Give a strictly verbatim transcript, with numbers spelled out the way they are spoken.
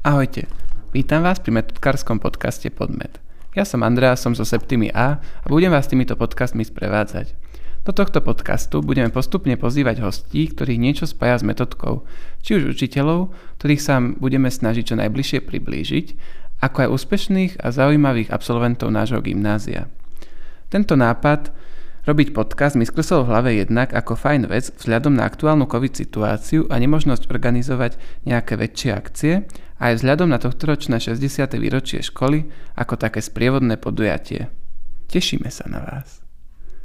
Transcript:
Ahojte, vítam vás pri metodkárskom podcaste Podmet. Ja som Andrea, som zo Septimy A a budem vás týmito podcastmi sprevádzať. Do tohto podcastu budeme postupne pozývať hostí, ktorých niečo spája s metodkou, či už učiteľov, ktorých sa budeme snažiť čo najbližšie priblížiť, ako aj úspešných a zaujímavých absolventov nášho gymnázia. Tento nápad robiť podcast mi skresol v hlave jednak ako fajn vec vzhľadom na aktuálnu COVID situáciu a nemožnosť organizovať nejaké väčšie akcie, a aj vzhľadom na tohtoročné šesťdesiate výročie školy ako také sprievodné podujatie. Tešíme sa na vás.